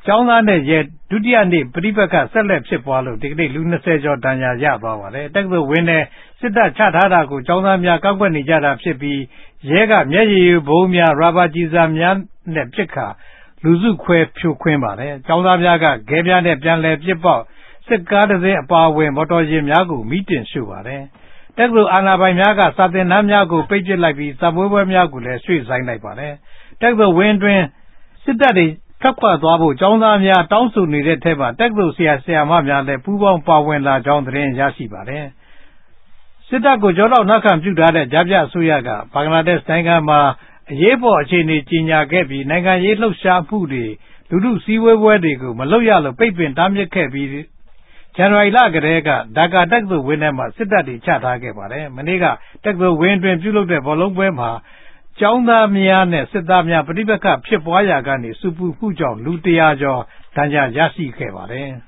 ကျောင်းသားနဲ့ရဲဒုတိယနေ့ပဋိပက္ခဆက်လက်ဖြစ်ပွားလို့ဒီကနေ့လူ20ကျော်ဒဏ်ရာရသွားပါတယ်တက္ကသိုလ်ဝင်းထဲစစ်တပ်ချထားတာကိုကျောင်းသားများကောက်ကွက်နေကြတာဖြစ်ပြီးရဲကမျက်ရည်ယိုဘုံများရာဘာကျည်ဆံများနဲ့ပစ်ခါလူစုခွဲဖြိုခွင်းပါတယ်ကျောင်းသားများကခဲပြားနဲ့ပြန်လည်ပစ်ပေါက်စစ်ကားတစ်စီးအပါအဝင်မော်တော်ယာဉ်များကိုမိတင်ရှို့ပါတယ်တက္ကသိုလ်အာဏာပိုင်များကစာသင်တန်းများကိုပိတ်ပစ်လိုက်ပြီးစာပွဲပွဲများကိုလည်းရွှေ့ဆိုင်းလိုက်ပါတယ်တက္ကသိုလ်ဝင်းတွင်စစ်တပ်တွေထွက်ခွာသွားဖို့ကျောင်းသားများတောင်းဆိုနေတဲ့ထက်မှာတက္ကသိုလ်ဆရာမများလည်းပူးပေါင်းပါဝင်လာကြောင်းသတင်းရရှိပါတယ်စစ်တပ်ကိုကြောတော့နောက်ခံပြုထားတဲ့ဂျာပြအစိုးရကဘင်္ဂလားဒေ့ရှ်နိုင်ငံမှာအရေးပေါ်အခြေအနေကြီးညာခဲ့ပြီးနိုင်ငံရေးလှုပ်ရှားမှုတွေလူထုစည်းဝေးပွဲတွေကိုမလုပ်ရလို့ပိတ်ပင်တားမြစ်ခဲ့ပြီးဇန်နဝါရီလကတည်းကဒါကာတက္ကသိုလ်ဝင်းထဲမှာစစ်တပ်တွေချထားခဲ့ပါတယ်မနေ့ကတက္ကသိုလ်ဝင်းတွင်ပြုလုပ်တဲ့ဘောလုံးပွဲမှာကျောင်းသားများနဲ့စစ်သားများပဋိပက္ခဖြစ်ပွားရာကနေစုပူမှုကြောင့်လူ100ကျော်ဒဏ်ရာရရှိခဲ့ပါတယ်